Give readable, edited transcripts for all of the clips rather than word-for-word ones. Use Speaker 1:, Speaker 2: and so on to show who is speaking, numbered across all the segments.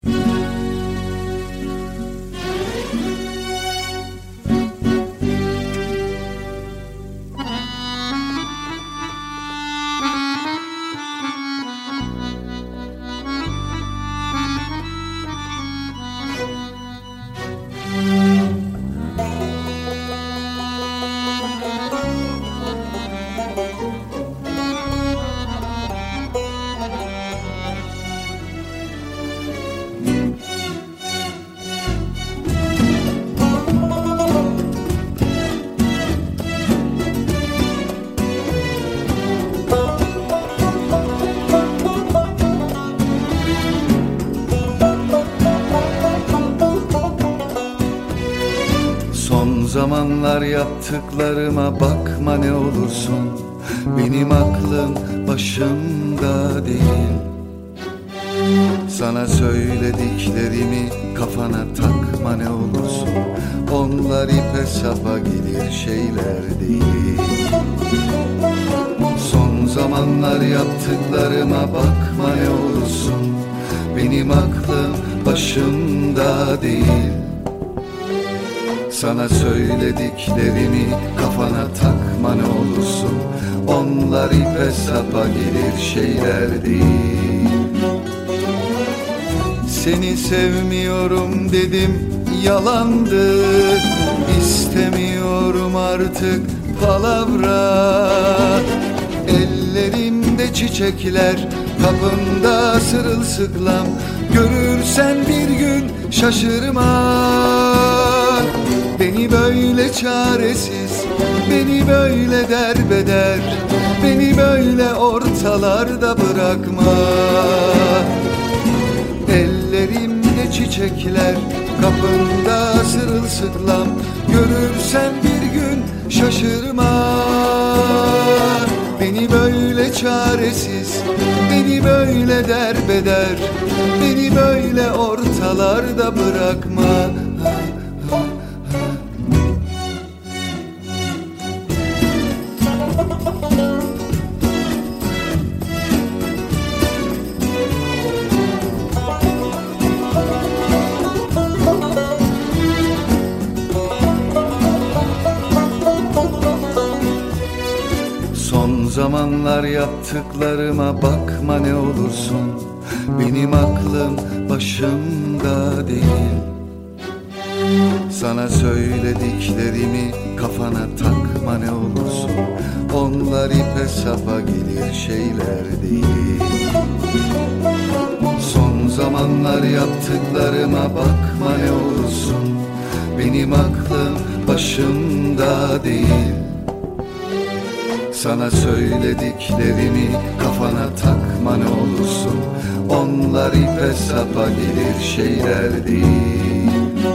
Speaker 1: Son zamanlar yaptıklarıma bakma ne olursun. Benim aklım başımda değil. Sana söylediklerimi kafana takma ne olursun. Onlar ipe sapa gelir şeyler değil. Son zamanlar yaptıklarıma bakma ne olursun. Benim aklım başımda değil. Sana söylediklerimi kafana takma ne olursun. Onlar ipe sapa gelir şeyler değil. Seni sevmiyorum dedim, yalandı. İstemiyorum artık palavra. Ellerimde çiçekler, kapımda sırılsıklam. Görürsen bir gün şaşırma. Beni böyle çaresiz, beni böyle derbeder, beni böyle ortalarda bırakma. Ellerimde çiçekler, kapında sırılsıklam. Görürsen bir gün şaşırma. Beni böyle çaresiz, beni böyle derbeder, beni böyle ortalarda bırakma. Son zamanlar yaptıklarıma bakma ne olursun. Benim aklım başımda değil. Sana söylediklerimi kafana takma ne olursun. Onlar ipe sapa gelir şeyler değil. Son zamanlar yaptıklarıma bakma ne olursun. Benim aklım başımda değil. Sana söylediklerimi kafana takma ne olursun. Onlar ipe sapa gelir şeyler değil.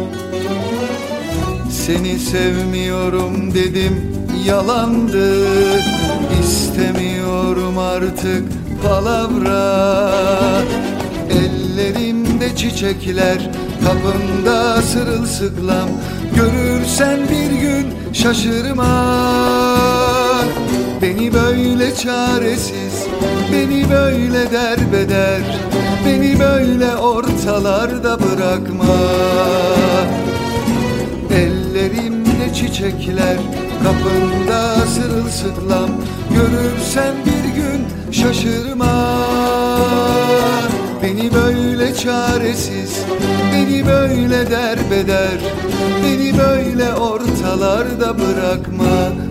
Speaker 1: Seni sevmiyorum dedim, yalandı. İstemiyorum artık palavra. Ellerimde çiçekler, kapımda sırılsıklam. Görürsen bir gün şaşırma. Beni böyle çaresiz, beni böyle derbeder, beni böyle ortalarda bırakma. Ellerimde çiçekler, kapımda sırılsıklam. Görürsen bir gün şaşırma. Beni böyle çaresiz, beni böyle derbeder, beni böyle ortalarda bırakma.